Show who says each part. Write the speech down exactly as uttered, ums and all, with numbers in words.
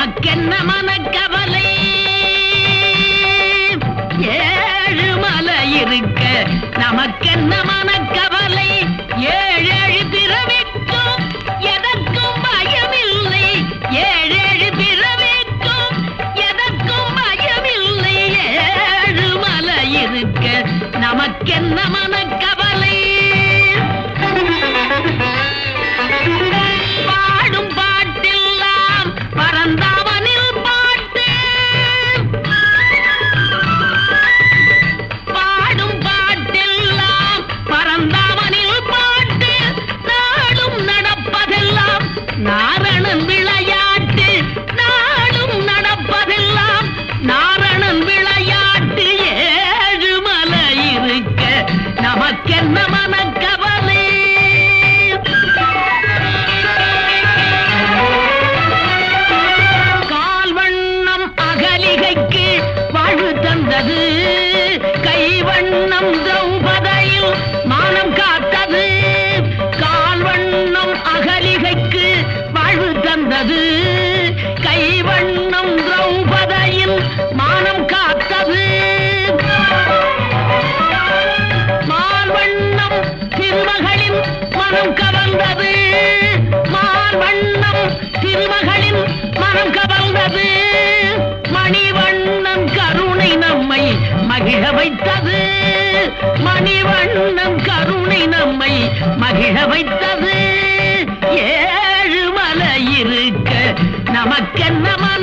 Speaker 1: நமக்கென்ன மனக்கவலை ஏழு மலை இருக்க நமக்கென்ன மனக்கவலை ஏழேழு பிறவிக்கும் எதற்கும் பயமில்லை ஏழேழு பிறவிக்கும் எதற்கும் பயமில்லை ஏழு மலை இருக்க நமக்கென்ன மனக்கவலை பாடும் பாட்டெல்லாம் பரந்தாமனில் பாட்டு பாடும் பாட்டெல்லாம் பரந்தாமனில் பாட்டு நாடும் நடப்பதெல்லாம் நாரணன் விளையாட்டு நாடும் நடப்பதெல்லாம் நாரணன் விளையாட்டு ஏழு மலை இருக்க நமக்கென்ன மனக்கவலை கால்வண்ணம் அகலிகைக்கு வாழ்வு தந்தது கைவண்ணம் திரௌபதியில் மானம் காத்தது கால்வண்ணம் அகலிகைக்கு வாழ்வு தந்தது கைவண்ணம் திரௌபதியில் மானம் காத்தது மால்வண்ணம் திருமகளின் மனம் கவர்ந்தது மால்வண்ணம் திருமகளின் மனம் கவர்ந்தது மணிவண்ணன் கருணை நம்மை மகிழ வைத்தது மணிவண்ணன் கருணை நம்மை மகிழ வைத்தது ஏழு மலை இருக்க நமக்கென்ன